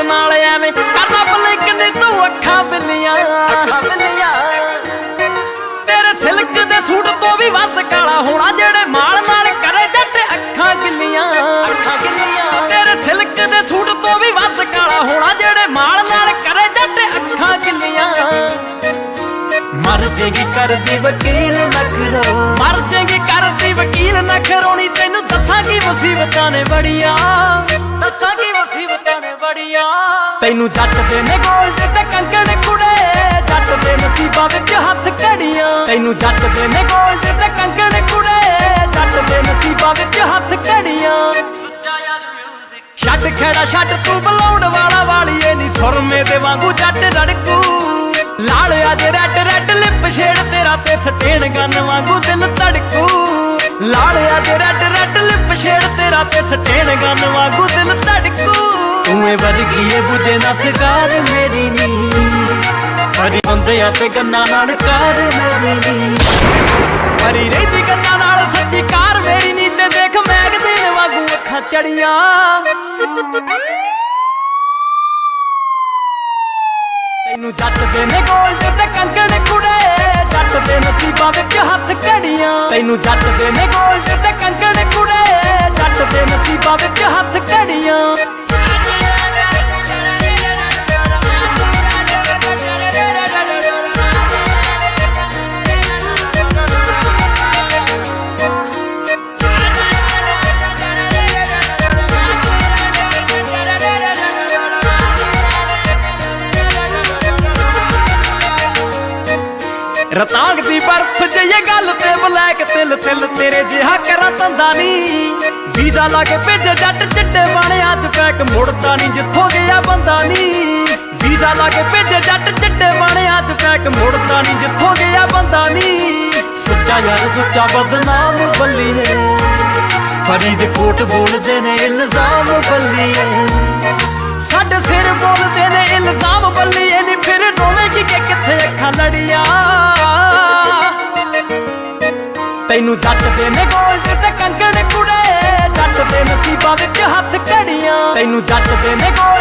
नाल एवें करना बलिक नी तू अखां बिल्लियां तेरे सिल्क दे सूट तो भी वध काला होना जेड़े माल नाल करे जट अखां गिल्लियां तेरे सिल्क दे सूट तो भी वध काला होना जेड़े माल नाल करे जट अखां गिल्लियां मर जेगी करदी वकील नखरो मर जेगी करदी वकील नखरोनी तैनू दसां की मुसीबतां ने बड़ियां दसां की मुसीबतां ने बड़ियां तैनू जट दे ने गोल्ड ते कंगण कुड़े जट दे नसीबां विच हथ घड़ियां तैनू जट दे ने गोल्ड ते कंगण कुड़े जट दे नसीबां विच हथ घड़ियां सुच्चा यार म्यूजिक छड्ड खेड़ा छड्ड तू बलाउण वाला वालीए नी सुरमे दे वांगू जट रड़कू लाल अज रैड रैड लिप छेड़ तेरा ते सटेन गन वांगू दिल धड़कू लाल अज रैड रैड लिप छेड़ तेरा ते सटेन गन वांगू दिल धड़कू तूं वर्गी ए बुझे ना सिकार मेरी नी परी बंदियां ते गन्ना नाल कार मेरी नी परी रही गन्ना नाल सच्ची कार मेरी नी ते देख मैगज़ीन वांगू अखां चढ़ियां तैनू जट दे ने गोल्ड ते कंगण कुड़े जट दे नसीबां विच हथ घड़ियां तैनू जट दे ने गोल्ड ते कंगण कुड़े जट दे नसीबां विच हथ घड़ियां रतांग दी बर्फ जइए गल ते ब्लैक तिल तिल तेरे जिहा करा तंदा नी वीजा लाके भेजे जट चिट्टे बाणे अज पैक मुड़दा नी जिथों गया बंदा नी वीजा लाके भेजे जट चिट्टे बाणे अज पैक मुड़दा नी जिथों गया बंदा नी सुच्चा यार सुच्चा बदनाम बल्लीए फरीदकोट बोलदे ने इल्जाम बल्लीए साडे सिर बोलदे ने इल्जाम बल्लीए नी फिर रोवेगी कि किथे अखां लड़ियां तैनू जट दे ने गोल्ड ते कंगण कुड़े जट दे नसीबां विच हथ घड़ियां तैनू जट दे ने